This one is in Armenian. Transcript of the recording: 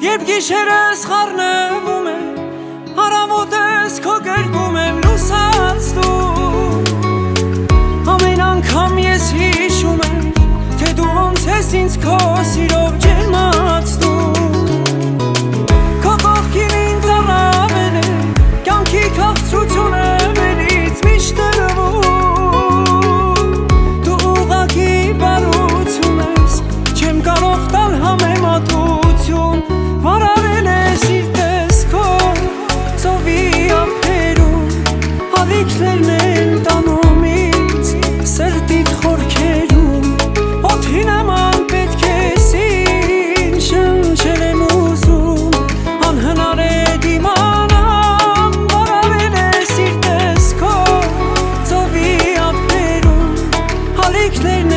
Երբ գիշերս խառնվում է, առավոտս քո գրկում եմ լուսած դու Ամեն անգամ ես հիշում եմ, թե դու ոնց ես ինձ քո սիրով ջերմացնում Քո կողքին ինձ առավել է, կյանքի քաղցրությունը մենից միշտ տրվում Դու ուղղակի բարություն ես, չեմ կարող տալ համեմատություն Վարարել ես իր տեսքով, ծովի ափերում Ալիքներն են տանում ինձ, սրտիդ խորքերում Օդի նման պետք ես ինձ, շնչել եմ ուզում Անհնար է դիմանամ, վարարել ես իր տեսքով Ծովի ափերում, ալիքներն